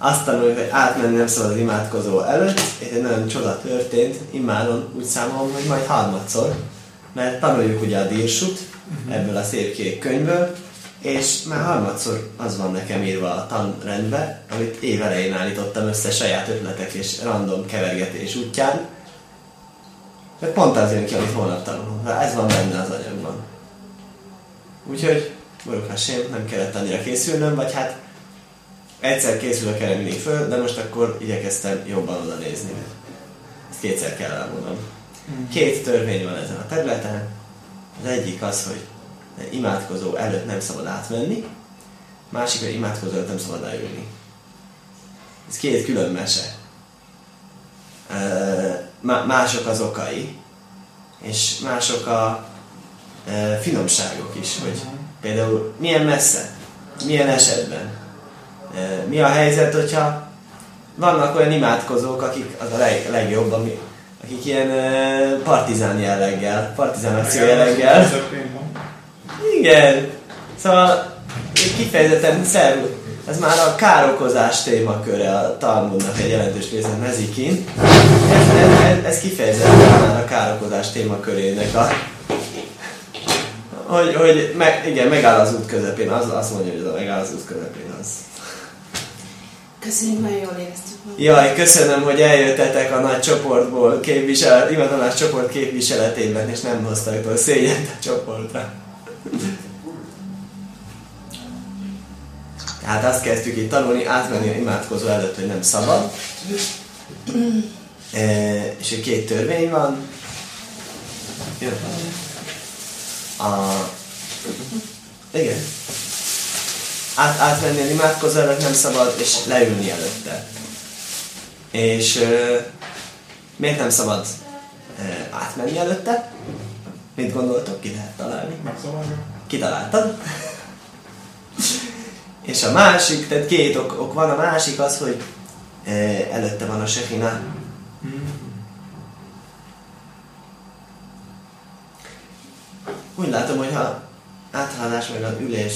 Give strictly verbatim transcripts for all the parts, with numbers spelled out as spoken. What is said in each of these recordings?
azt tanuljuk, hogy átmenni nem szabad az imádkozó előtt, és egy nagyon csoda történt, immáron úgy számolom, hogy majd harmadszor, mert tanuljuk ugye a dírsut ebből a szép kék könyvből, és már harmadszor az van nekem írva a tanrendbe, amit év elején állítottam össze saját ötletek és random kevergetés útján, mert pont az jön ki, amit holnap tanulunk. Ez van benne az anyagban. Úgyhogy, Baruch Hashem, nem kellett annyira készülnöm, vagy hát egyszer készülök erre mindig föl, de most akkor igyekeztem jobban oda nézni. Ezt kétszer kell elmondom. Két törvény van ezen a területen. Az egyik az, hogy imádkozó előtt nem szabad átmenni, másik, hogy imádkozó előtt nem szabad leülni. Ez két külön mese. Mások az okai, és mások a finomságok is, hogy például milyen messze, milyen esetben. Mi a helyzet, hogyha vannak olyan imádkozók, akik az a leg, legjobb, ami, akik ilyen partizán jelleggel, partizán akció jelleggel. Igen. Szóval kifejezetten szerv, ez már a károkozás témaköre a Talmudnak egy jelentős része, Nezikin. Ez, ez, ez, ez kifejezetten már a károkozás témakörének a... Hogy, hogy meg, igen, megáll az út közepén, az, azt mondja, hogy ez a megáll az út közepén az. Köszönjük, nagyon jól éreztük magam. Jaj, köszönöm, hogy eljöttetek a nagy csoportból, képviselet, ivatanás csoport képviseletében, és nem hoztak a szégyent a csoportra. Tehát azt kezdtük itt tanulni, átmenni a imádkozó előtt, hogy nem szabad. e, és hogy két törvény van. A... Igen. Át, átmenni az imádkozó előtt nem szabad, és leülni előtte. És e, miért nem szabad e, átmenni előtte? Mit gondoltok? Ki lehet találni? Kitaláltad? És a másik, tehát két ok, ok van, a másik az, hogy e, előtte van a Shekhinah. Úgy látom, hogy ha áthaladás meg az ülés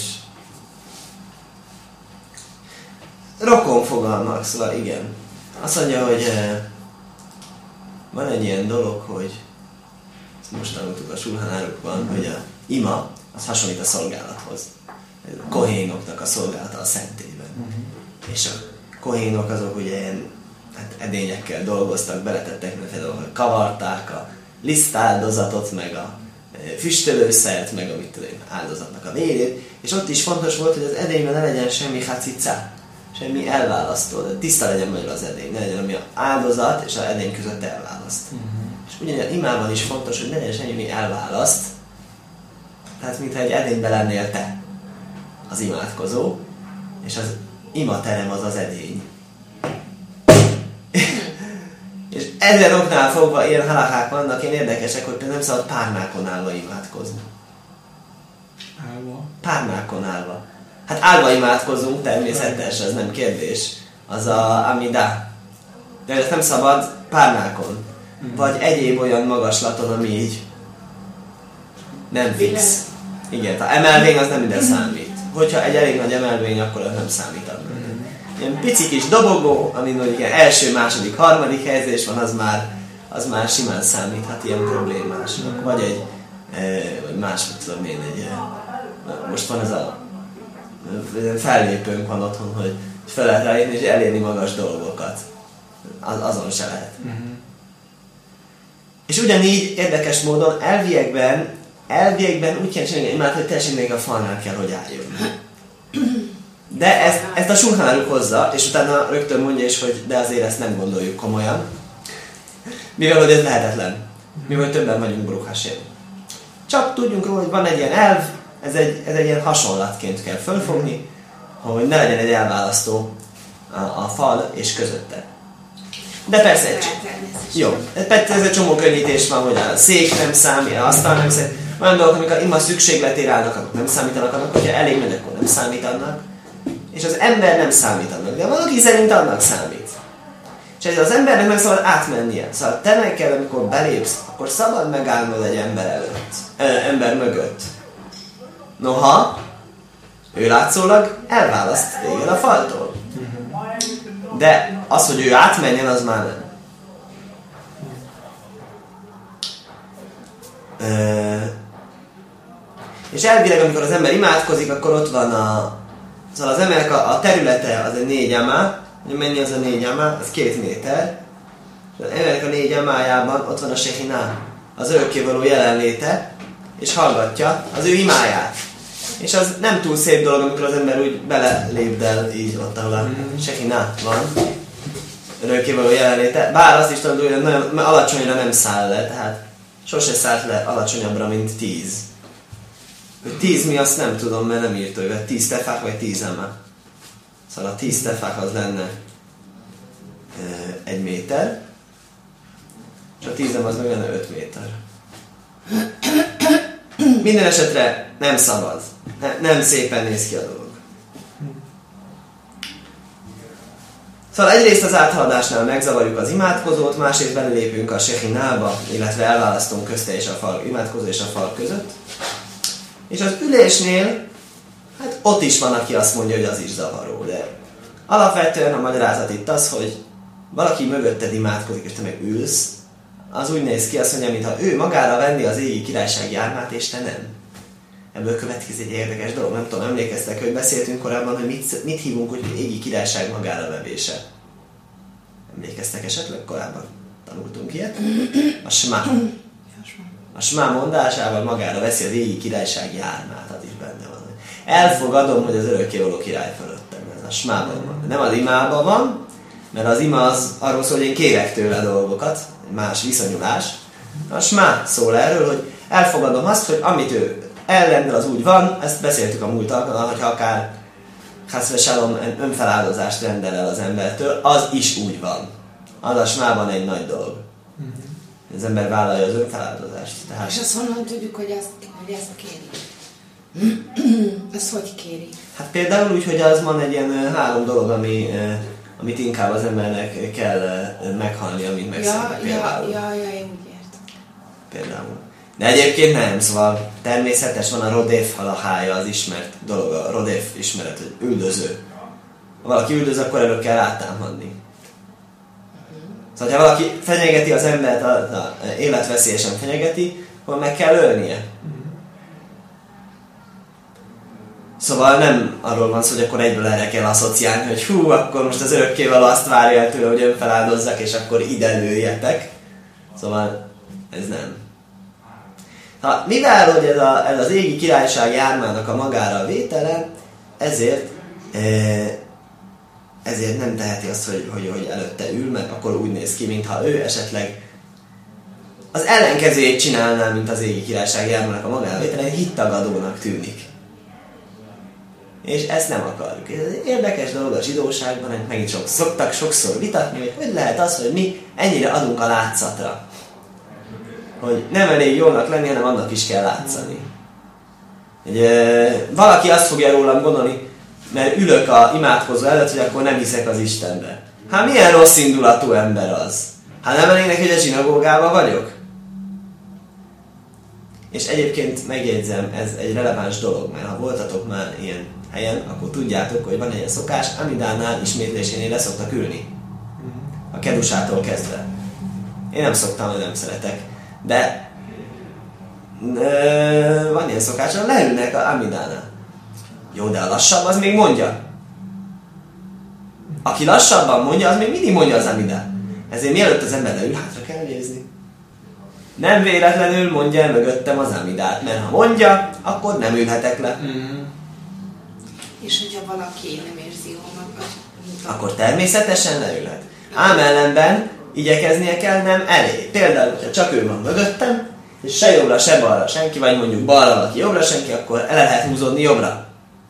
rokon fogalmak, szóval igen. Azt mondja, hogy e, van egy ilyen dolog, hogy most tanultuk a Shulchan Aruchban, hogy a ima az hasonlít a szolgálathoz. A kohénoknak a szolgálata a szentében. Uh-huh. És a kohénok azok ugye ilyen hát edényekkel dolgoztak, beletettek, mert például kavarták a lisztáldozatot, meg a füstölőszert, meg a mit tudom, áldozatnak a vérét, és ott is fontos volt, hogy az edényben ne legyen semmi hacica, semmi elválasztó, de tiszta legyen belőle az edény, ne legyen ami az áldozat és az edény között elválaszt. Uh-huh. És ugyanilyen imában is fontos, hogy ne legyen semmi elválaszt, tehát mintha egy edényben lennél te, az imádkozó, és az imaterem az az edény. És ezen oknál fogva ilyen halakák vannak, ilyen érdekesek, hogy például nem szabad párnákon állva imádkozni. Állva? Párnákon állva. Hát állva imádkozunk, természetes, ez nem kérdés. Az a amida. De ez nem szabad párnákon. Vagy egyéb olyan magaslaton, ami így nem fix. Igen, ha emelvény, az nem ide számít. Hogyha egy elég nagy emelvény, akkor az nem számít abban. Ilyen pici kis dobogó, amin mondjuk ilyen első, második, harmadik helyezés van, az már, az már simán számíthat ilyen problémásnak. Vagy egy, e, vagy más, mit tudom én, egy, e, most van ez a fellépőnk van otthon, hogy fel lehet ráírni és elérni magas dolgokat. Az, azon se lehet. Uh-huh. És ugyanígy érdekes módon elviekben Elviekben úgy kell csinálni, imád, hogy teljesen még a falnál kell, hogy álljon. De ezt, ezt a Shulchan Aruch hozza, és utána rögtön mondja is, hogy de azért ezt nem gondoljuk komolyan. Mivel, hogy ez lehetetlen. Mivel többen vagyunk, Baruch Hashem. Csak tudjunk róla, hogy van egy ilyen elv, ez egy, ez egy ilyen hasonlatként kell fölfogni, hogy ne legyen egy elválasztó a, a fal és közötte. De persze egy jó, persze ez egy csomó könnyítés van, hogy a szék nem számít, asztal nem számít. Olyan dolgok, amik a ima szükségletére állnak, azok nem számítanak annak, hogyha elég nagy, akkor nem számítanak. És az ember nem számítanak, de valaki szerint annak számít. És ezért az embernek meg szabad átmennie. Szóval te meg kell, amikor belépsz, akkor szabad megállnod egy ember előtt, ö, ember mögött. Noha, ő látszólag elválaszt téged a faltól. De az, hogy ő átmenjen, az már nem. Ö, és elvileg, amikor az ember imádkozik, akkor ott van a... Szóval az embernek a, a területe az egy négy amá, mennyi az a négy amá? Az két méter. Az embernek a négy amájában ott van a Sechiná, az örökkévaló jelenléte, és hallgatja az ő imáját. És az nem túl szép dolog, amikor az ember úgy belelépdel így ott, ahol a Sechiná van. Örökkévaló jelenléte. Bár azt is tudom, hogy nagyon alacsonyra nem száll le, tehát sose szállt le alacsonyabbra, mint tíz. Hogy tíz mi, azt nem tudom, mert nem írt, hogy tíz tefák vagy tíz amá. Szóval a tíz tefák az lenne e, egy méter, és a tíz amá az meg lenne öt méter. Minden esetre nem szabad. Ne, nem szépen néz ki a dolog. Szóval egyrészt az áthaladásnál megzavarjuk az imádkozót, másrészt belépünk a Sechinába, illetve elválasztunk közte és a fal, imádkozó és a fal között. És az ülésnél, hát ott is van, aki azt mondja, hogy az is zavaró, de alapvetően a magyarázat itt az, hogy valaki mögötted imádkozik, és te meg ülsz, az úgy néz ki, azt mondja, mintha ő magára venni az égi királyság jármát, és te nem. Ebből következik egy érdekes dolog. Nem tudom, emlékeztek, hogy beszéltünk korábban, hogy mit, mit hívunk, hogy égi királyság magára vevése. Emlékeztek esetleg korábban? Tanultunk ilyet? A smá. A smá mondásával magára veszi az égi királyság jármát, az is benne van. Elfogadom, hogy az örökkévaló király fölöttem. Ez a smában van. Nem az imában van, mert az ima az arról szól, hogy én kérek tőle dolgokat, más viszonyulás. A smá szól erről, hogy elfogadom azt, hogy amit ő ellendel, az úgy van, ezt beszéltük a múlt alkalommal, hogyha akár Chaszve Shalom önfeláldozást rendel el az embertől, az is úgy van. Az a smában egy nagy dolog. Az ember vállalja az önfeláldozást. Tehát... És azt honnan tudjuk, hogy ezt, hogy ezt kéri? Ezt hogy kéri? Hát például úgy, hogy az van egy ilyen három dolog, ami, amit inkább az embernek kell meghalnia, mint megszületni. Ja, ja, ja, ja, én úgy értem. Például. De egyébként nem, szóval természetes, van a rodéf halahája, az ismert dolog, a rodéf ismeret, hogy üldöző. Ha valaki üldöz, akkor elő kell rátámadni. Szóval, ha valaki fenyegeti az embert, a, a, a életveszélyesen fenyegeti, akkor meg kell ölnie. Szóval nem arról van szó, hogy akkor egyből erre kell asszociálni, hogy hú, akkor most az örökkévaló azt várja el tőle, hogy önfeláldozzak, és akkor ide lőjetek. Szóval ez nem. Ha, mivel hogy ez, a, ez az égi királyság jármának a magára vétele, ezért e, ezért nem teheti azt, hogy, hogy, hogy előtte ül, mert akkor úgy néz ki, mintha ő esetleg az ellenkezőjét csinálná, mint az égi királyság jármának a magára vétele, egy hittagadónak tűnik. És ezt nem akarjuk. Ez egy érdekes dolog a zsidóságban, hogy megint sok, szoktak sokszor vitatni, hogy hogy lehet az, hogy mi ennyire adunk a látszatra. Hogy nem elég jónak lenni, hanem annak is kell látszani. Hogy, e, valaki azt fogja rólam gondolni, mert ülök a imádkozó előtt, hogy akkor nem hiszek az Istenbe. Hát milyen rossz indulatú ember az? Hát nem elég neki, hogy a zsinagógában vagyok? És egyébként megjegyzem, ez egy releváns dolog, mert ha voltatok már ilyen helyen, akkor tudjátok, hogy van egy ilyen szokás, Amidánál ismétlésénél le szoktak ülni. A kedusától kezdve. Én nem szoktam, mert nem szeretek. De ö, van ilyen szokás, hogy leülnek a Amidánál. Jó, de a lassabb az még mondja. Aki lassabban mondja, az még mindig mondja az Amidán. Ezért mielőtt az ember leül, hátra kell nézni. Nem véletlenül mondja el mögöttem az Amidát, mert ha mondja, akkor nem ülhetek le. Mm. És hogyha valaki nem érzi jól magad, akkor természetesen leülhet. Ám ellenben igyekeznie kell, nem elég. Például, hogyha csak ő van mögöttem, és se jobbra, se balra senki, vagy mondjuk balra valaki, jobbra senki, akkor el lehet húzódni jobbra.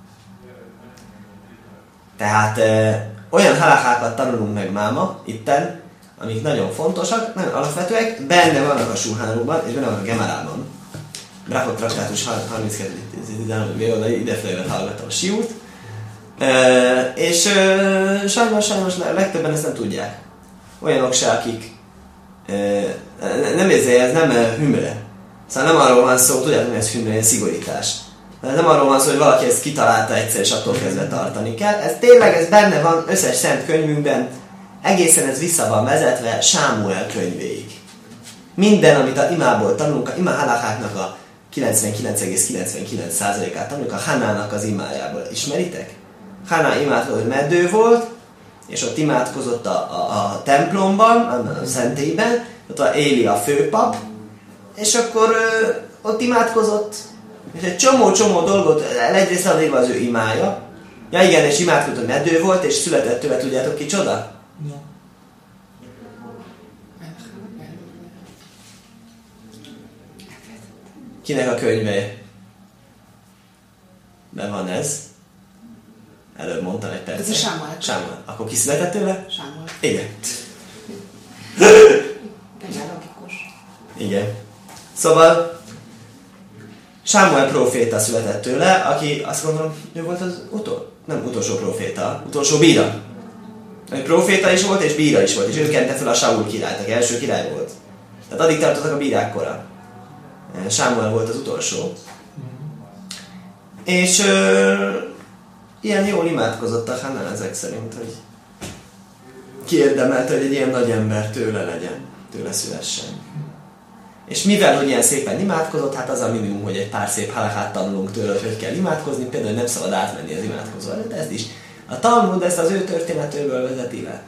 Tehát ö, olyan halakhákat tanulunk meg máma, itten, amik nagyon fontosak, nagyon alapvetőek, benne vannak a Sulhánrukban, és benne vannak a Gemarában. Brakot traktátus harminckettő idefele hallgattam a siút. E, és e, sajnos, sajnos legtöbben ezt nem tudják. Olyanok se, akik e, nem érzi, ez nem hümre. Szóval nem arról van szó, tudjátok, hogy ez hümre, ez szigorítás. Nem arról van szó, hogy valaki ezt kitalálta egyszer, és attól kezdve tartani kell. Ez tényleg, ez benne van összes szent könyvünkben, egészen ez vissza van vezetve Sámuel könyvéig. Minden, amit a imából tanulunk, a imá halakáknak a kilencvenkilenc egész kilencvenkilenc százalékát tanuljuk a Hanának az imájából. Ismeritek? Haná imádkozott, hogy meddő volt, és ott imádkozott a, a, a templomban, a szentélyben, ott a Éli a főpap, és akkor ö, ott imádkozott, és egy csomó-csomó dolgot, egyrészt adéva az ő imája. Ja igen, és imádkozott, hogy meddő volt, és született tőle, tudjátok ki csoda? No. Kinek a könyve? De van ez. Előbb mondtam egy percet. Ez a Sámuel. Sámuel. Akkor ki született tőle? Sámuel. Igen. Nagyon logikus. Igen. Szóval Sámuel próféta született tőle, aki azt gondolom, ő volt az utol, nem utolsó próféta, utolsó bíra. Ő próféta is volt, és bíra is volt, és ő kente fel a Saul királyt, aki első király volt. Tehát addig tartottak a bírák kora. Sámuel volt az utolsó. És ö, ilyen jól imádkozott a Hannah ezek szerint, hogy kiérdemelte, hogy egy ilyen nagy ember tőle legyen, tőle szülessen. És mivel, hogy ilyen szépen imádkozott, hát az a minimum, hogy egy pár szép halakát tanulunk tőle, hogy hogy kell imádkozni, például, hogy nem szabad átmenni az imádkozó előtt, ezt is. A Talmud ezt az ő történetőből vezeti le.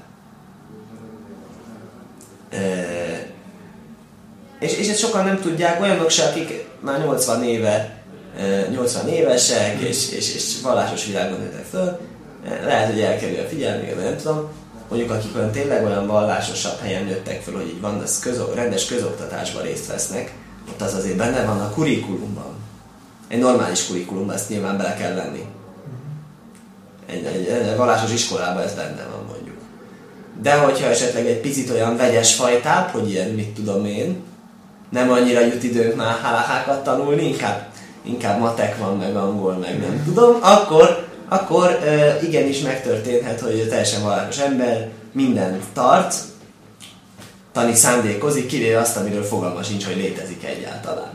E- és, és ezt sokan nem tudják, olyanok se, akik már nyolcvan éve, nyolcvan évesek, és, és, és vallásos világon nőttek föl, lehet, hogy elkerül a figyelmüket, nem tudom, mondjuk akik olyan tényleg olyan vallásosabb helyen nőttek föl, hogy így van, az közok, rendes közoktatásban részt vesznek, ott az azért benne van a kurikulumban. Egy normális kurikulumban ezt nyilván bele kell venni. Egy, egy, egy vallásos iskolában ez benne van mondjuk. De hogyha esetleg egy picit olyan vegyes fajtább, hogy ilyen, mit tudom én, nem annyira jut időnk már halakákat tanulni, inkább, inkább matek van, meg angol, meg nem tudom, akkor, akkor uh, igenis megtörténhet, hogy teljesen vallásos ember mindent tart, tani szándékozik, kivéve azt, amiről fogalma sincs, hogy létezik egyáltalán.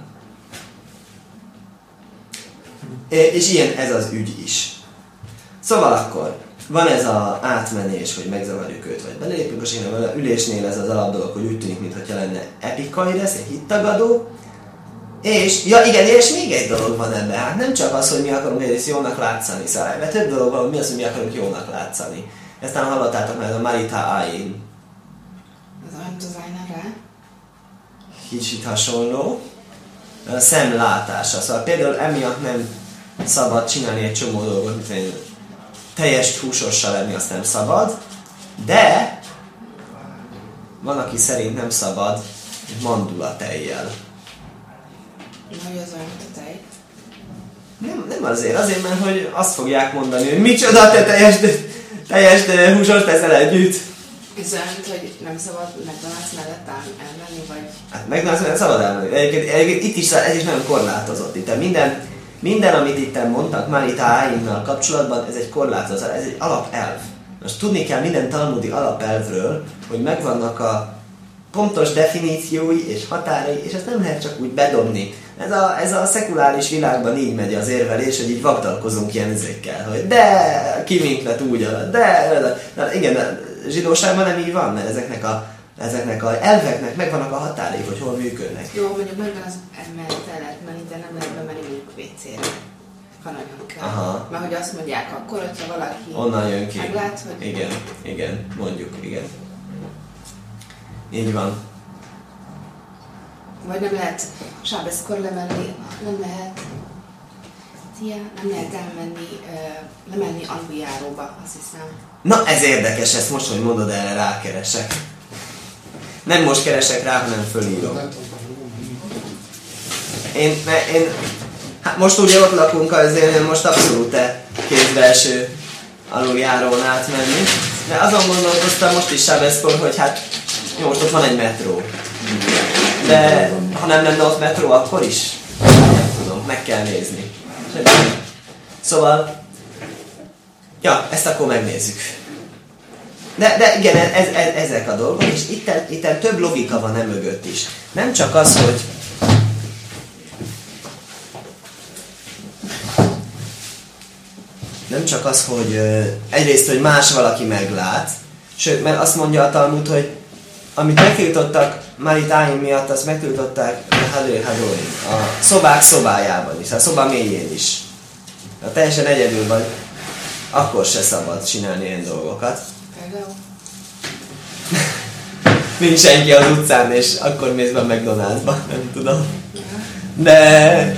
És ilyen ez az ügy is. Szóval akkor van ez az átmenés, hogy megzavarjuk őt, vagy belépünk, és én a ülésnél ez az alapdolog, hogy úgy tűnik, mintha lenne epikai lesz, egy hittagadó. És, ja igen, és még egy dolog van ebben, hát nem csak az, hogy mi akarunk egyrészt jónak látszani, szóval mert több dolog van, mi az, hogy mi akarunk jónak látszani. Ezt talán hallottátok már, ez a Marita Ayin. Ez olyan designerre? Kicsit hasonló. A szemlátása, szóval például emiatt nem szabad csinálni egy csomó dolgot, mint egy teljes húsossal lenni, azt nem szabad, de van, aki szerint nem szabad mandula tejjel. Hogy az olyan, mint a tej? Nem, nem azért, azért, mert hogy azt fogják mondani, hogy micsoda, te teljes, teljes húsos teszel együtt. Ez olyan, mint hogy nem szabad McDonald's mellett elmenni, vagy... Hát McDonald's mellett szabad elmenni. Egyébként, egyébként itt is, ez is nagyon korlátozott. Itt minden, minden, amit itt mondtak Marita Ayinnal kapcsolatban, ez egy korlátozás, ez egy alapelv. Most tudni kell minden talmudi alapelvről, hogy megvannak a pontos definíciói és határai, és ezt nem lehet csak úgy bedobni. Ez a, ez a szekuláris világban így megy az érvelés, hogy így vagdalkozunk ilyen ezekkel, hogy de, ki minket úgy alatt, de, de, de, igen, de zsidóságban nem így van, mert ezeknek a, ezeknek a elveknek megvannak a határai, hogy hol működnek. Jó, mondjuk megvan az emellett el lehet menni, de nem lehet bemenni mondjuk vécére. Ha nagyon kell. Aha. Mert hogy azt mondják akkor, hogyha valaki onnan jön ki. meglát, hogy... Igen, igen, mondjuk, igen. Így van. Vagy nem lehet sábeszkor lemenni, nem lehet... Tia, nem lehet elmenni, uh, lemenni aluljáróba, azt hiszem. Na, ez érdekes, ezt most, hogy mondod, erre rákeresek. Nem most keresek rá, hanem fölírom. Én, én, hát most ugye ott lakunk, azért én most abszolút kézbelső aluljárón átmenni. De azon gondolkoztam most is sábeszkor, hogy hát jó, most ott van egy metró. De ha nem lenne ott metró, akkor is? Nem tudom, meg kell nézni. Szóval, ja, ezt akkor megnézzük. De, de igen, ez, ez, ezek a dolgok, és itten, itten több logika van e mögött is. Nem csak az, hogy nem csak az, hogy egyrészt, hogy más valaki meglát, sőt, mert azt mondja a Talmud, hogy amit megtiltottak Maritáim miatt, azt megtiltották a szobák szobájában is, a szoba mélyén is. Ha teljesen egyedül vagy, akkor se szabad csinálni ilyen dolgokat. Például? Nincs senki az utcán, és akkor mész be a McDonald'sba, nem tudom. De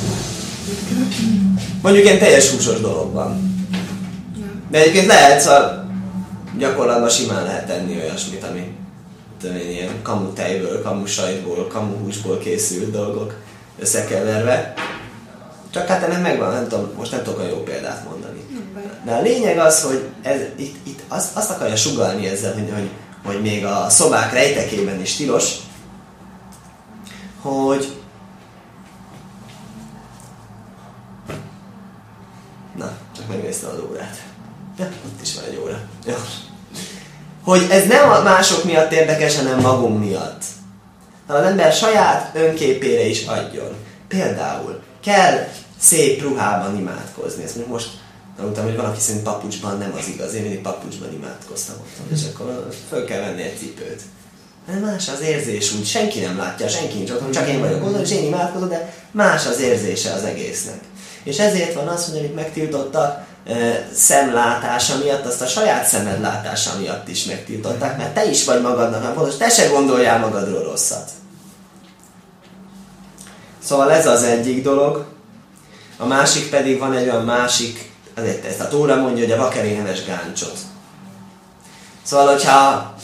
mondjuk ilyen teljes húsos dologban. De egyébként lehet, szóval gyakorlatban simán lehet tenni olyasmit, ami tudom én, ilyen kamutejből, kamusajtból, kamuhúsból készült dolgok összekeverve. Csak hát ennek megvan, nem tudom, most nem tudok a jó példát mondani. De a lényeg az, hogy ez, itt, itt azt, azt akarja sugallni ezzel, hogy, hogy, hogy még a szobák rejtekében is tilos, hogy na, csak megnéztem az órát. Ja, ott is van egy óra. Ja. Hogy ez nem a mások miatt érdekes, hanem magunk miatt. Ha az ember saját önképére is adjon. Például kell szép ruhában imádkozni. Ezt most tanultam, hogy valaki szerint papucsban nem az igaz. Én mindig papucsban imádkoztam otthon, és akkor föl kell venni egy cipőt. De más az érzés úgy, senki nem látja, senki nincs otthon, csak én vagyok otthon, és én imádkozom, de más az érzése az egésznek. És ezért van az, hogy amit megtiltottak, e, szemlátása miatt, azt a saját szemed látása miatt is megtiltották, mert te is vagy magadnak, nem fontos, te se gondoljál magadról rosszat. Szóval ez az egyik dolog. A másik pedig van egy olyan másik, azért ezt a Tóra mondja, hogy a vakeré neves gáncsot. Szóval, hogyha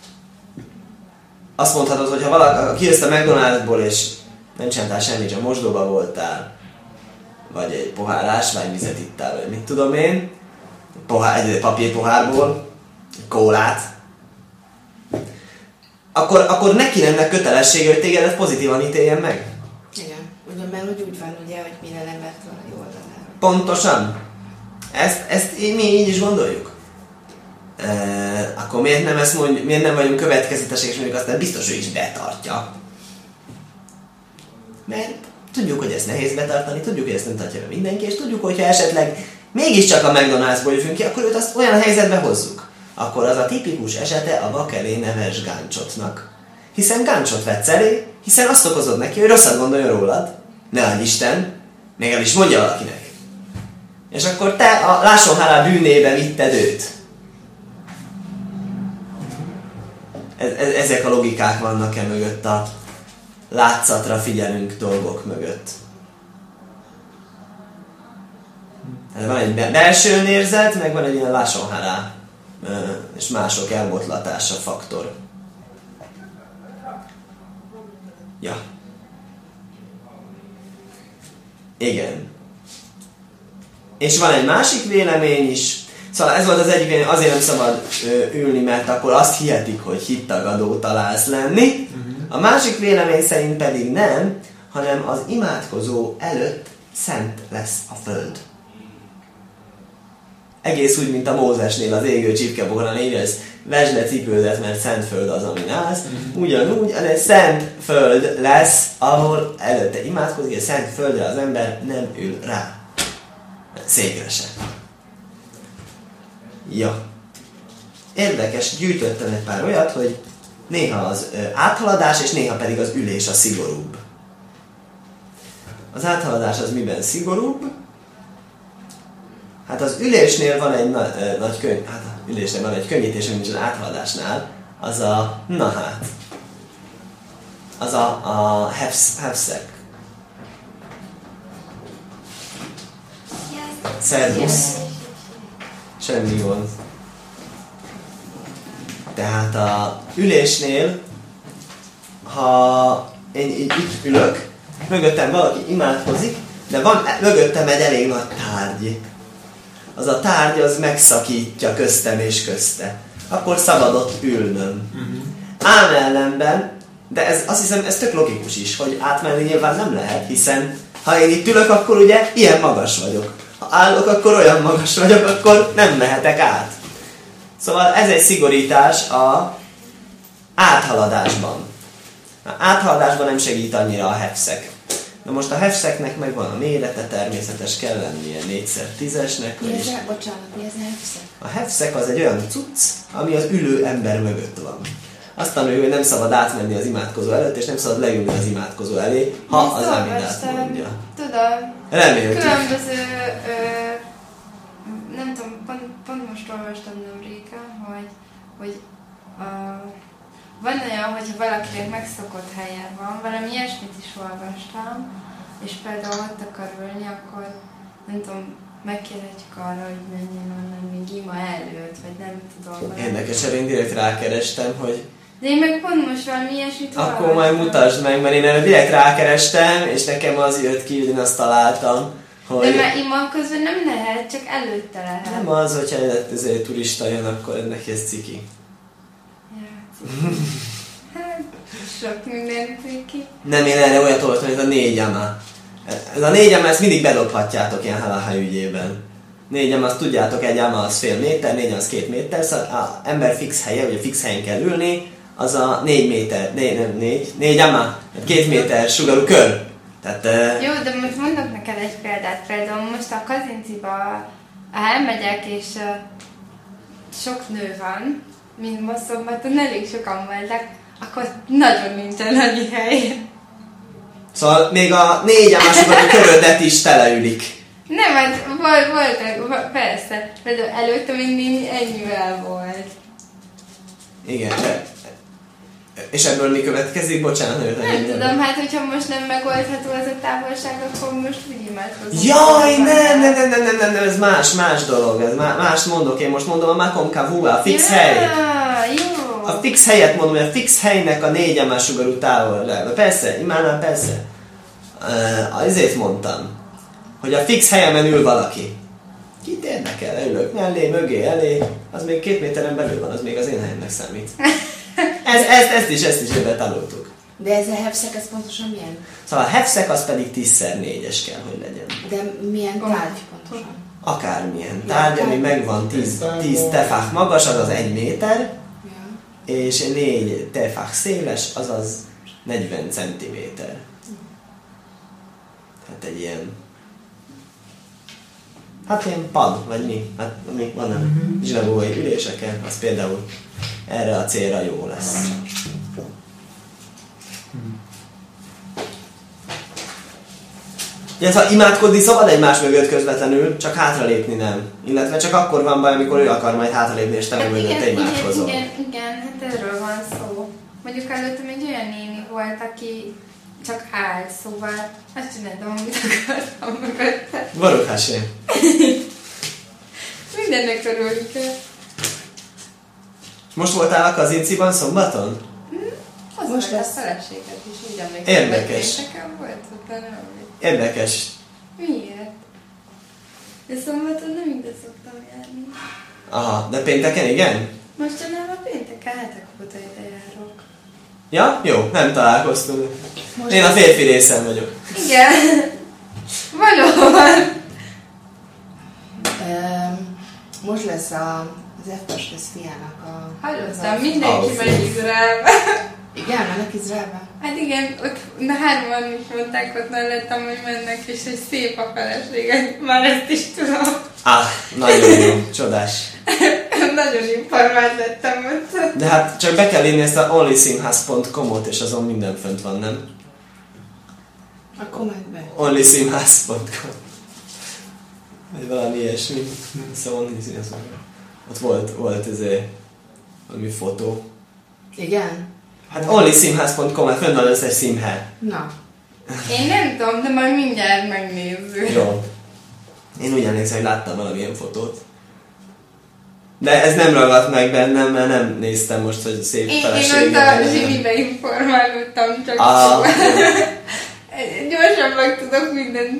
azt mondhatod, hogy ha valaki kijössz a McDonald'sból és nem csináltál semmit, csak mosdóba voltál, vagy egy pohár ásványvizet ittál, vagy mit tudom én, pohár, egy papírpohárból, egy kólát, akkor, akkor neki lenne kötelessége, hogy tégedet pozitívan ítéljen meg. Igen, ugyan, mert úgy, úgy van, ugye, hogy mire nem vett volna jó oldalára. Pontosan. Ezt, ezt mi így is gondoljuk. E, akkor miért nem ezt mondjuk, miért nem vagyunk következetesek, és mondjuk aztán biztos, hogy is betartja. Mert tudjuk, hogy ezt nehéz betartani, tudjuk, hogy ezt nem tartja be mindenki, és tudjuk, hogyha esetleg mégiscsak a McDonald'sból jövünk ki, akkor őt azt olyan helyzetbe hozzuk. Akkor az a tipikus esete a vakeré neves gáncsotnak. Hiszen gáncsot vetsz elé, hiszen azt okozod neki, hogy rosszat gondoljon rólad. Ne adj Isten, még el is mondja valakinek. És akkor te a lásonhálá bűnébe vitted őt. Ez, ez, ezek a logikák vannak-e mögött, a látszatra figyelünk dolgok mögött. Van egy belső érzet, meg van egy ilyen lásonhálá és mások elbotlatása faktor. Ja. Igen. És van egy másik vélemény is. Szóval ez volt az egyik vélemény, azért nem szabad ö, ülni, mert akkor azt hihetik, hogy hittagadó találsz lenni. A másik vélemény szerint pedig nem, hanem az imádkozó előtt szent lesz a föld. Egész úgy, mint a Mózesnél az égő csipkebogaran írja, ez vesd le cipődet, mert szent föld az, amin állsz. Ugyanúgy, az egy szent föld lesz, ahol előtte imádkozik, és szent földre az ember nem ül rá. Székre se. Ja. Érdekes, gyűjtöttem egy pár olyat, hogy néha az ö, áthaladás, és néha pedig az ülés a szigorúbb. Az áthaladás az miben szigorúbb? Hát az ülésnél van egy na, ö, nagy könyv, hát az ülésnél van egy könnyítés, mint az áthaladásnál, az a, na hát, az a, a hefszek. Szervusz. Semmi gond. Tehát a ülésnél, ha én így itt ülök, mögöttem valaki imádkozik, de van mögöttem egy elég nagy tárgy. Az a tárgy, az megszakítja köztem és közte. Akkor szabad ott ülnöm. Uh-huh. Ám ellenben, de ez, azt hiszem, ez tök logikus is, hogy átmenni nyilván nem lehet, hiszen ha én itt ülök, akkor ugye ilyen magas vagyok. Ha állok, akkor olyan magas vagyok, akkor nem mehetek át. Szóval ez egy szigorítás a áthaladásban. A áthaladásban nem segít annyira a hefszek. Na most a hefszeknek megvan a mérete, természetes kell lennie négyszer tízesnek. Mi ez a, bocsánat, mi ez a hefszek? A hefszek az egy olyan cucc, ami az ülő ember mögött van. Azt tanuljuk, hogy nem szabad átmenni az imádkozó előtt, és nem szabad leülni az imádkozó elé, ha az Amidát mondja. Tudom, Remélem, különböző, ö, nem tudom, pont, pont most olvastam nemrégen, hogy, hogy a, van olyan, hogyha valakinek megszokott helye van, valami ilyesmit is olvastam, és például ott akar ülni, akkor nem tudom, megkérhetjük arra, hogy menjen onnan még ima előtt, vagy nem tudom. érdekes, én direkt rákerestem, hogy De én meg pont most valami ilyesmit olvastam. akkor majd mutasd meg, mert én erre direkt rákerestem, és nekem az jött ki, hogy én azt találtam, hogy... De már ima közben nem lehet, csak előtte lehet. Nem az, hogyha ezért turista jön, akkor neki ez ciki. Ja, hát, sok minden ciki. Nem, én erre olyat olvastam, hogy ez a négy ama. Ez a négy ama, ezt mindig bedobhatjátok ilyen halaha ügyében. Négy ama, azt tudjátok, egy ama az fél méter, négy ama az két méter, szóval az ember fix helye, ugye fix helyen kell ülni, az a négy méter, négy, nem négy, négy ama, két méter sugarú kör. Tehát, uh, Jó, de most mondok neked egy példát. Például most a Kazinciba, ha elmegyek és uh, sok nő van, mint most szombaton elég sokan voltak, akkor nagyon nincsen annyi hely. szóval még a négy ama sugarú körödet is teleülik. Nem, hát volt, voltak, persze. Például előtte még ennyivel volt. Igen, de... És ebből mi következik? Bocsánat, hogy Nem tudom, hát hogyha most nem megoldható az a távolság, akkor most úgy imádkozom. Jaj, nem, nem, nem, nem, nem, nem, nem, ez más, más dolog, ez má, más mondok, én most mondom a makom kavua, a fix ja, hely. Jó. A fix helyet mondom, hogy a fix helynek a négy emás sugarú távolsága. Persze, imádnám, persze. Uh, azért mondtam, hogy a fix helyemen ül valaki. Kit érdekel, leülök mellé, mögé, elé, az még két méteren belül van, az még az én helyemnek számít. Ez, ezt, ezt is, ezt is ebben tanultuk. De ez a hefszek, ez pontosan milyen? Szóval a hefszek az pedig tízszer négyes kell, hogy legyen. De milyen tárgy pontosan? Akármilyen tárgy, ami megvan tíz tefák magas, azaz egy méter, Ja. és négy tefák széles, azaz negyven centiméter. Hát egy ilyen... Hát ilyen pad, vagy mi? Hát mi van a zsinagógai üléseken, az például erre a célra jó lesz. Ugye, szóval imádkozni szabad egymás mögött közvetlenül, csak hátralépni nem. Illetve csak akkor van baj, amikor ő akar majd hátralépni, és te meg mögötte imádkozol. Igen, igen, igen, hát erről van szó. Mondjuk előttem egy olyan néni volt, aki csak állt, szóval azt csináltam, amit akartam mögötte. Baruch Hashem. Mindennek örülünk. Most voltál a Kazinciban szombaton? Hozzá Most meg a lesz. feleséget is, így emlékszem. Érdekes. hogy Nekem volt ott, nem emlékszem. Érdekes. Miért? De szombaton nem ide szoktam járni. Aha, de pénteken igen? Mostanában pénteken hetek óta ide járok. Ja? Jó, nem találkoztunk. Most Én a férfi részen vagyok. Igen. Valóban. Öm, most lesz a, az F-es lesz fiának a... Hallottam, az mindenki a- megy Izraelbe. Igen, mennek Izraelbe? Hát igen, ott na, hárman is mondták ott mellettem, hogy mennek, és hogy szép a felesége. Már ezt is tudom. Ah, nagyon jó, csodás. Nagyon informált lettem ott. De hát csak be kell írni ezt a only simhouse pont com-ot, és azon minden fönt van, nem? Akkor megy be. only simhouse pont com. Vagy valami ilyesmi. Szóval only simhouse pont com. Ott volt, volt ez valami fotó. Igen? Hát only simhouse pont com, hát fönn van összes szimhe. Na. Én nem tudom, de majd mindjárt megnézzük. Jó. Én úgy emlékszem, hogy láttam valamilyen fotót. De ez nem ragadt meg bennem, mert nem néztem most, hogy szép Én, én feleségem. ott a zsimibe informálódtam, csak Ah, gyorsabbak tudok mindent.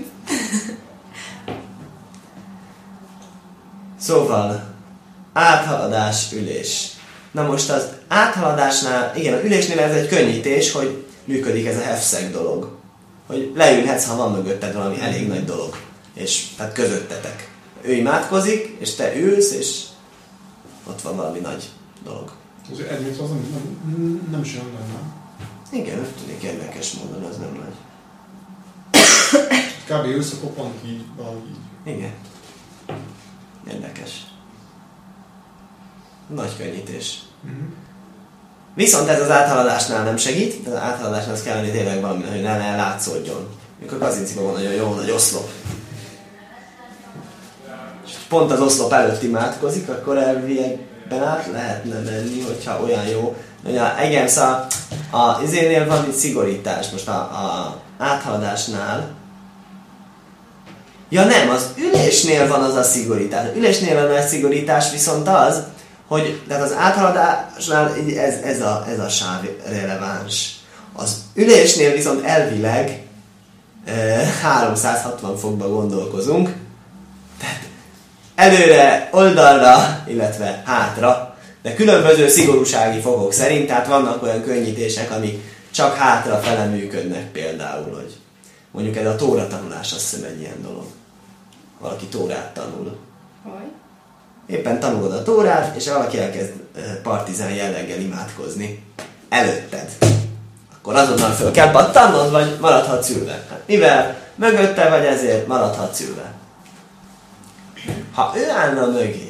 Szóval, áthaladás, ülés. Na most az áthaladásnál, igen, az ülésnél ez egy könnyítés, hogy működik ez a hefszeg dolog. Hogy leülhetsz, ha van mögötted valami elég nagy dolog. És tehát közöttetek. Ő imádkozik, és te ülsz, és ott van valami nagy dolog. Az egy méter az nem, nem, nem is olyan nagy, nem? Igen, úgy tűnik érdekes módon, az nem nagy. Kb. Ülsz, akkor pont így, valahogy így. Igen. Érdekes. Nagy könnyítés. Uh-huh. Viszont ez az áthaladásnál nem segít, az áthaladásnál az kell lenni tényleg valami, hogy ne, ne látszódjon. Mikor Kazincban van nagyon jó nagy oszlop. És pont az oszlop előtt imádkozik, akkor elviekben át lehetne menni, hogyha olyan jó. Ugye, igen, szóval a izénél van itt szigorítás, most a, a áthaladásnál. Ja nem, az ülésnél van az a szigorítás. Az ülésnél van a szigorítás viszont az, hogy tehát az áthaladásnál ez, ez, a, ez a sáv releváns. Az ülésnél viszont elvileg e, háromszázhatvan fokba gondolkozunk. Tehát előre, oldalra, illetve hátra. De különböző szigorúsági fokok szerint, tehát vannak olyan könnyítések, amik csak hátrafele működnek például, hogy mondjuk ez a tóra tanulás, azt hiszem egy ilyen dolog. Valaki tórát tanul. Hogy? Éppen tanulod a tórát, és valaki elkezd partizán jelleggel imádkozni előtted. Akkor azonnal föl kell pattannod, vagy maradhatsz ülve. Hát mivel mögötte vagy, ezért maradhatsz ülve. Ha ő állna mögéd,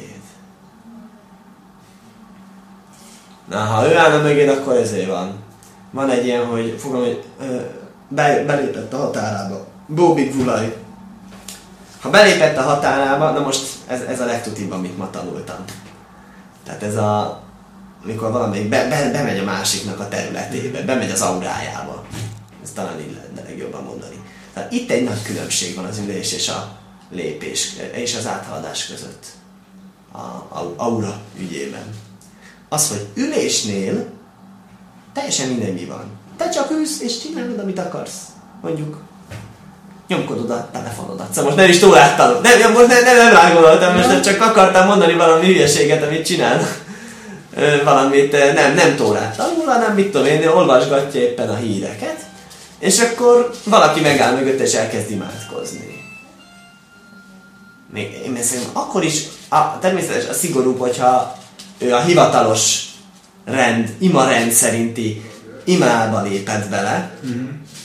na, ha ő állna mögéd, akkor ezért van. Van egy ilyen, hogy fogom, hogy ö, be, belépett a határába. Bóbik Vulaj. Ha belépett a határába, na most ez, ez a legtutibb, amit ma tanultam. Tehát ez a, amikor valamelyik be, be, bemegy a másiknak a területébe, bemegy az aurájába. Ez talán így lehetne legjobban mondani. Tehát itt egy nagy különbség van az ülés és a lépés, és az áthaladás között. A, a aura ügyében. Az, hogy ülésnél teljesen mindegy mi van. Te csak ülsz és csinálod, amit akarsz. Mondjuk nyomkodod a telefonodat. Szóval most nem is túl áttanul. Nem, nem, nem, nem, nem rá gondoltam, most csak akartam mondani valami hülyeséget, amit csinál. Valamit nem, nem tórát tanul, hanem mit tudom én, olvasgatja éppen a híreket, és akkor valaki megáll mögött és elkezd imádkozni. Még én szerintem akkor is, a, természetesen a szigorúbb, hogyha ő a hivatalos rend, ima rend szerinti imába lépett bele. Mm-hmm.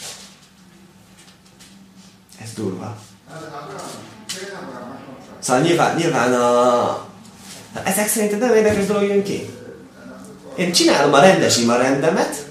Ez durva. Szóval nyilván, nyilván a... ezek szerint nem érdekes dolog jön ki. Én csinálom a rendes imarendemet.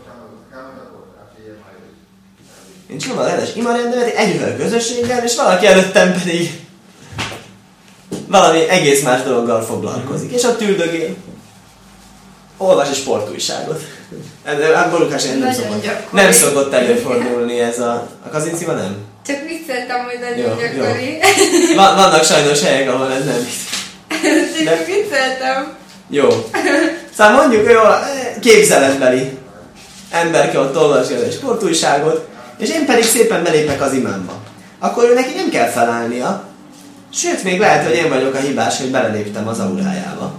Én csinálom a rendes imarendemet együtt a közösséggel, és valaki előttem pedig valami egész más dologgal foglalkozik. És ott üldögél. Olvas egy sportújságot. Hát Borukás nem szokott, nem szokott előfordulni ez a... A Kazinciban nem? Csak vicceltem, hogy nagyon gyakori. Van, vannak sajnos helyek, ahol ez nem Csak De... vicceltem. Jó. Szóval mondjuk, jó, képzeletbeli emberke ott olvasja egy sportújságot, és én pedig szépen belépek az imámba. Akkor ő neki nem kell felállnia, sőt, még lehet, hogy én vagyok a hibás, hogy beleléptem az aurájába.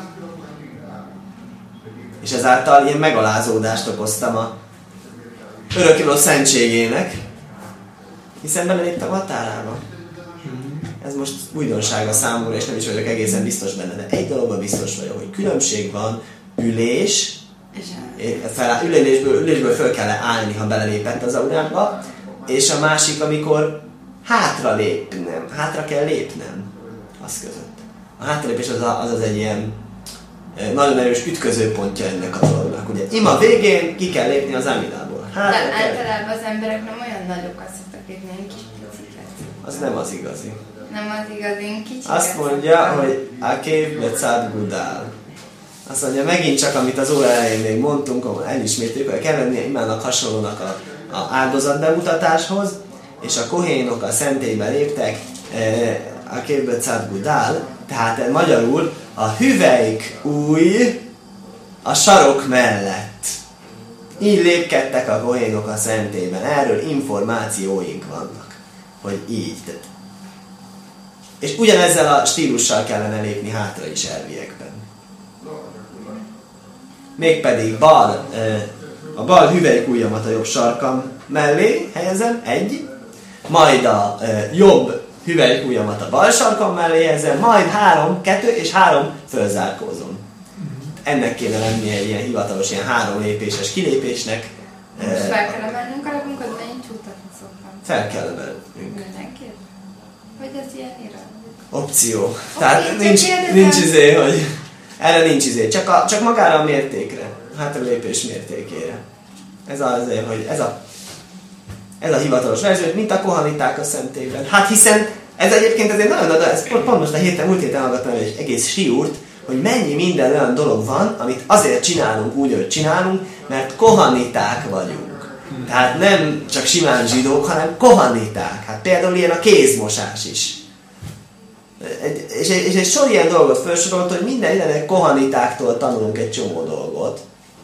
És ezáltal ilyen megalázódást okoztam a örökkévaló szentségének, hiszen beleléptem a határába. Ez most újdonság a számomra, és nem is vagyok egészen biztos benne, de egy dologban biztos vagyok, hogy különbség van ülés, fel, ülésből, ülésből föl kell állni, ha belelépett az aurába, és a másik, amikor hátra lépnem, hátra kell lépnem, az között. A hátralépés az, az az egy ilyen nagyon erős ütközőpontja ennek a dolognak. Ugye ima végén ki kell lépni az amidából. De általában az emberek nem olyan nagyokat szoktak lépni, hanem kis piciket. Az nem az igazi. Nem az igazi, kicsiket. Azt mondja, hogy Akév Betzad Gudál. Azt mondja, megint csak, amit az óra elején még mondtunk, ahol elismétljük, hogy kell lennie imának hasonlónak a, a áldozatbemutatáshoz, és a kohénok a szentélybe léptek Akév Betzad Gudál, tehát magyarul a hüvelyk új a sarok mellett. Így lépkedtek a kohénok a szentélyben. Erről információink vannak, hogy így. És ugyanezzel a stílussal kellene lépni hátra is elviekben. Mégpedig bal, a bal hüvelykujjamat a jobb sarkam mellé helyezem, egy, majd a jobb hüvelykujjamat a bal sarkam mellé helyezem, majd három, kettő és három fölzárkózom. Ennek kéne lennie egy ilyen hivatalos, ilyen három lépéses kilépésnek. Most fel kell emelnünk a lagunkat, de én csútatni szoktam. fel kell emelnünk. Mindenképp? Vagy ez ilyen irány? Opció. Oké, Tehát csak nincs, kérdezem. nincs izé, hogy erre nincs izé. Csak, a, csak magára a mértékre. Hátralépés mértékére. Ez az, hogy ez a ez a hivatalos verzió, mint a kohaniták a szentélyben. Hát hiszen ez egyébként azért nagyon oda, ez pont, pont most a héten, múlt héten hallgattam egy egész siúrt, hogy mennyi minden olyan dolog van, amit azért csinálunk úgy, hogy csinálunk, mert kohaniták vagyunk. Tehát nem csak simán zsidók, hanem kohaniták. Hát például ilyen a kézmosás is. Egy, és, egy, és egy sor ilyen dolgot felsorolt, hogy minden ilyen kohanitáktól tanulunk egy csomó dolgot.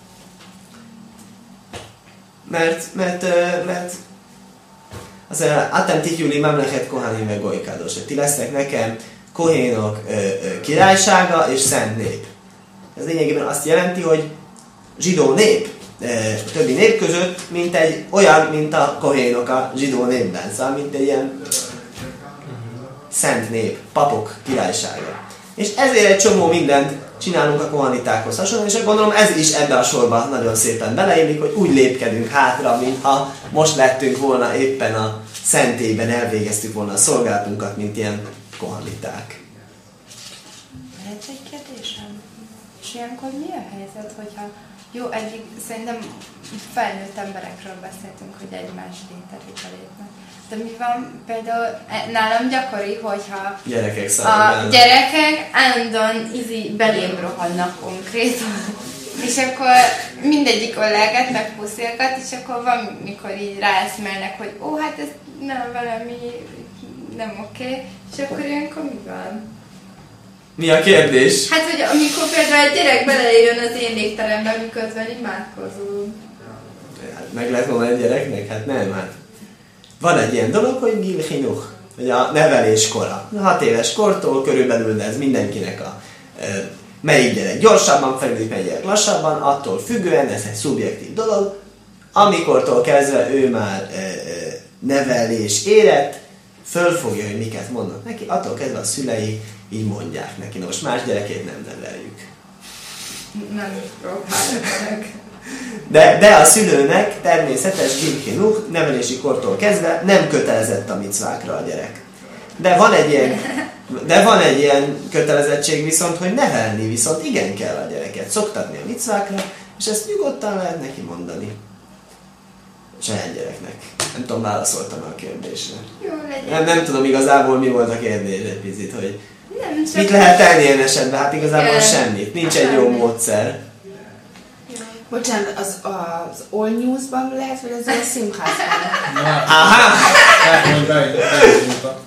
Mert, mert, mert az Atem tityuli memlechet kohanim meg golykádos, hogy ti lesznek nekem kohénok királysága és szent nép. Ez lényegében azt jelenti, hogy zsidó nép a többi nép között, mint egy olyan, mint a kohénok a zsidó népben, szóval mint egy ilyen szent nép, papok királysága. És ezért egy csomó mindent csinálunk a kohanitákhoz hasonlóan, és gondolom ez is ebbe a sorba nagyon szépen beleillik, hogy úgy lépkedünk hátra, mintha most lettünk volna éppen a szentélyben, elvégeztük volna a szolgálatunkat, mint ilyen kohaniták. Lehet egy kérdésem? És ilyenkor mi a helyzet, hogyha jó, eddig szerintem felnőtt emberekről beszéltünk, hogy egymás lételébe lépnek. De mi van például nálam gyakori, hogyha gyerekek a gyerekek állandóan izi belém rohannak konkrétan. És akkor mindegyik kollégát megpuszilgat, és akkor van, mikor így ráeszmelnek, hogy ó, hát ez nem valami, nem oké. Okay. És akkor ilyenkor mi van? Mi a kérdés? Hát, hogy amikor például egy gyerek belejön az én légterembe, miközben imádkozunk. Hát meg lehet mondani egy gyereknek? Hát nem, hát. Van egy ilyen dolog, hogy gil chinuch, vagy a nevelés kora. Hat éves kortól körülbelül, de ez mindenkinek a e, melyik gyerek gyorsabban fejlődik, melyik gyerek lassabban, attól függően, ez egy szubjektív dolog. Amikortól kezdve ő már e, e, nevelés érett, fölfogja, hogy miket mondnak neki, attól kezdve a szülei így mondják neki. Na most más gyerekét nem neveljük. Nem próbáljuk. De, de a szülőnek természetes gimchinuch, nevelési kortól kezdve nem kötelezett a micvákra a gyerek. De van egy ilyen, de van egy ilyen kötelezettség viszont, hogy nevelni viszont igen kell a gyereket, szoktatni a micvákra, és ezt nyugodtan lehet neki mondani. Saját gyereknek. Nem tudom, válaszoltam a kérdésre. Jó, legyen. Nem, nem tudom igazából mi volt a kérdés egy picit, hogy nem, mit lehet tenni ilyen esetben? Hát igazából semmit. Nincs egy jó módszer. Bocsánat, az, az All News-ban lehet, vagy az a Simhászban? Aha! Elmondj be, elmondta.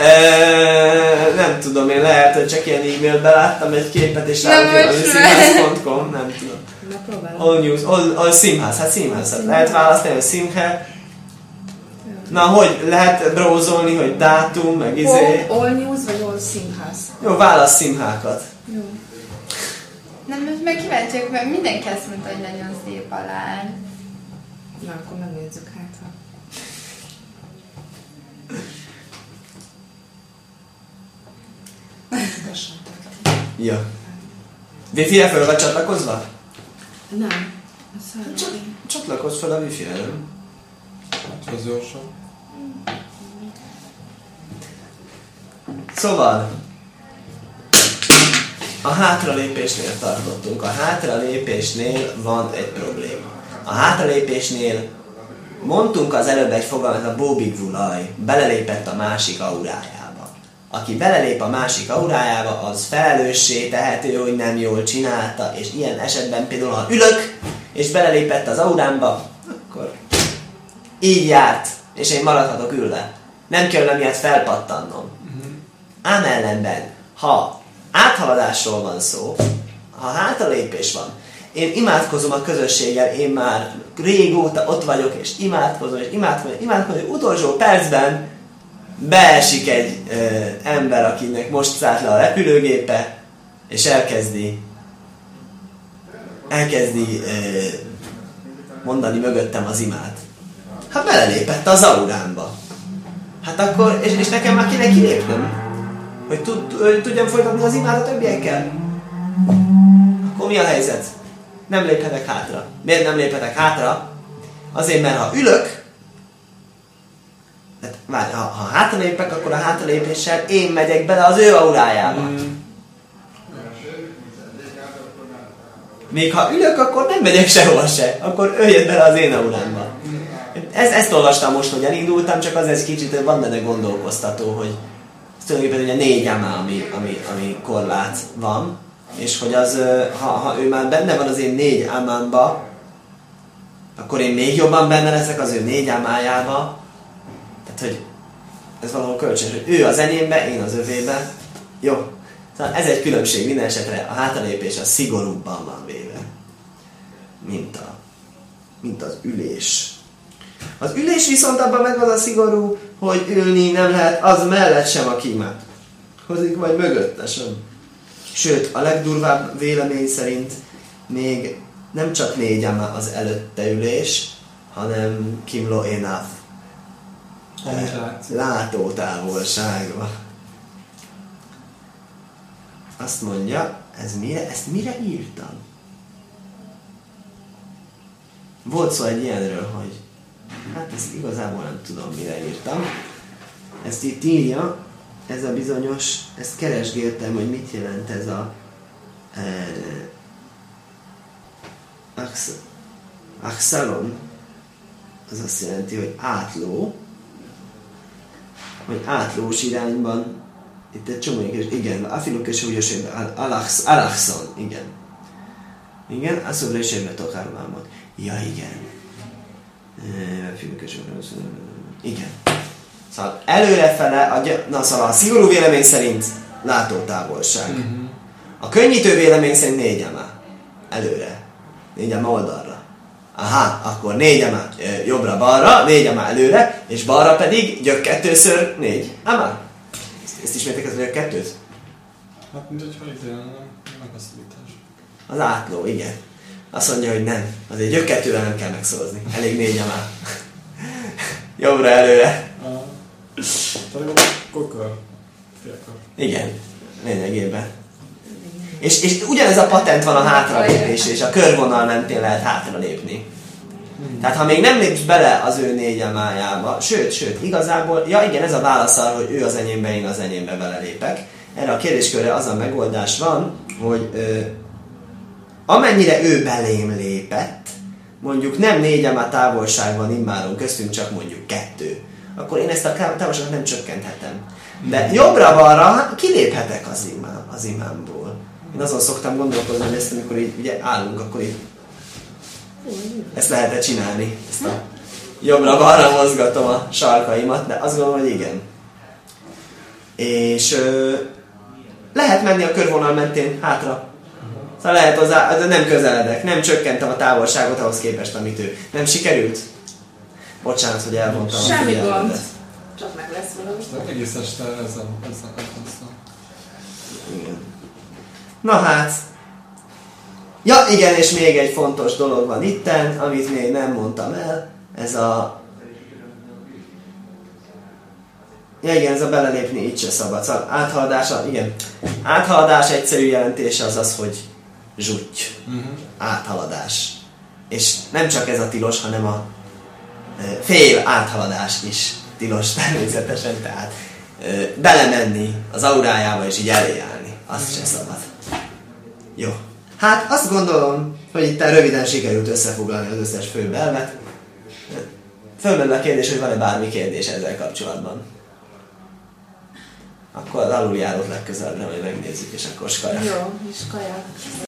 Nem tudom, én lehet, hogy csak ilyen e-mailben láttam egy képet, és ráutom a színház pont com, nem tudom. Na, próbálom. All News, all, all színház, hát színház. Hát lehet választani, hogy színház. Na, hogy lehet browsolni, hogy dátum, meg izé. All, all News, vagy All Színház? Jó, válasz színhákat. Jó. Nem, most meg kíváncsiak, mert mindenki azt mondta, hogy nagyon szép a lány. Na, akkor megnézzük hát, ha... Ja. Wi-Fi-re föl vagy csatlakozva? Nem. Csak, csatlakozz fel a Wi-Fi-re, nem? Hát az gyorsan. Szóval, a hátralépésnél tartottunk. A hátralépésnél van egy probléma. A hátralépésnél mondtunk az előbb egy fogalmat, a bóbig vulaj, belelépett a másik aurájába. Aki belelép a másik aurájába, az felelőssé tehető, hogy nem jól csinálta, és ilyen esetben például, ha ülök, és belelépett az aurámba, akkor így járt, és én maradhatok ülve. Nem kell emiatt felpattannom. Ám ellenben, ha áthaladásról van szó, ha hátralépés van, én imádkozom a közösséggel, én már régóta ott vagyok, és imádkozom, és imádkozom, és imádkozom, hogy utolsó percben beesik egy ö, ember, akinek most szállt le a repülőgépe, és elkezdi elkezdi ö, mondani mögöttem az imát. Hát belelépett az aurámba. Hát akkor, és, és nekem már kéne kilépnem, hogy tud, tudjam folytatni az imát a többiekkel. Akkor mi a helyzet? Nem léphetek hátra. Miért nem léphetek hátra? Azért, mert ha ülök, hátralépek, akkor a hátralépéssel én megyek bele az ő aurájába. Mm. Még ha ülök, akkor nem megyek sehova se. Akkor ő jött bele az én aurámba. Ez, ezt olvastam most, hogy elindultam, csak az egy kicsit van benne gondolkoztató, hogy tulajdonképpen ugye négy amá, ami, ami, ami korlát van, és hogy az, ha, ha ő már benne van az én négy amámba, akkor én még jobban benne leszek az ő négy amájába. Tehát, hogy ez valahol kölcsönös, hogy ő az enyémbe, én az övébe. Jó. Szóval ez egy különbség, minden esetre a hátralépés a szigorúbban van véve, mint, a, mint az ülés. Az ülés viszont abban meg az a szigorú, hogy ülni nem lehet az mellett sem, aki imádkozik, vagy mögötte sem. Sőt, a legdurvább vélemény szerint még nem csak négy amá az előtte ülés, hanem kimlo énáv. Látótávolságban. Azt mondja, ez mire, ezt mire írtam? Volt szó egy ilyenről, hogy hát ezt igazából nem tudom, mire írtam. Ezt itt írja, ez a bizonyos, ezt keresgéltem, hogy mit jelent ez a eh, axalon. Az azt jelenti, hogy átló, hogy átlós irányban. Itt egy csomó, igen, afiluk és úgyos évben, alaxon, igen. Igen, a szobra is évben tokárvámot. Ja, igen. Afiluk és igen. Szóval előrefele, a, na szóval a szigorú vélemény szerint látótávolság. Uh-huh. A könnyítő vélemény szerint négy amá. Előre. Négy amá oldalra. Aha, akkor négy amá jobbra-balra, négy amá előre, és balra pedig gyök kettőször négy amá. Ezt ismerték az a kettőt? Hát mint hogyha ide nem meghosszabbítás. Az átló, igen. Azt mondja, hogy nem. Azért gyök kettővel nem kell megszózni. Elég négy amá. Jobbra, előre. Talán a kokor. Félkor. Igen. Lényegében. És, és ugyanez a patent van a hátralépés, és a körvonal mentén lehet hátralépni. Hmm. Tehát ha még nem lépsz bele az ő négy amájába, sőt, sőt, igazából, ja igen, ez a válasz arra, hogy ő az enyémbe, én az enyémbe belelépek. Erre a kérdéskörre az a megoldás van, hogy ö, amennyire ő belém lépett, mondjuk nem négy amá távolság van immáron köztünk, csak mondjuk kettő, akkor én ezt a távolságot nem csökkenthetem. De jobbra-balra kiléphetek az, imám, az imámból. Én azon szoktam gondolkozni, hogy ezt, amikor így ugye állunk, akkor így ezt lehet csinálni. Ezt a jobbra-balra mozgatom a sarkaimat, de azt gondolom, hogy igen. És ö, lehet menni a körvonal mentén hátra. Szóval lehet hozzá, de nem közeledek, nem csökkentem a távolságot ahhoz képest, amit ő. Nem sikerült? Bocsánat, hogy elmondtam. Semmi gond. Csak meg lesz valami. Nem egész este ezzel, ezzel, ezzel. Igen. Na hát. Ja, igen, és még egy fontos dolog van itten, amit még nem mondtam el. Ez a... Ja, igen, ez a belelépni így se szabad. Szóval áthaladása, igen. Áthaladás egyszerű jelentése az az, hogy zsutty. Uh-huh. Áthaladás. És nem csak ez a tilos, hanem a fél áthaladás is tilos természetesen, tehát belemenni az aurájába és így eléjárni. Azt sem szabad. Jó. Hát azt gondolom, hogy itt röviden sikerült összefoglalni az összes főbb elvet. Fölmerül a kérdés, hogy van-e bármi kérdés ezzel kapcsolatban. Akkor az aluljárót legközelebbre majd megnézzük, és akkor skaja. Jó, és kaja.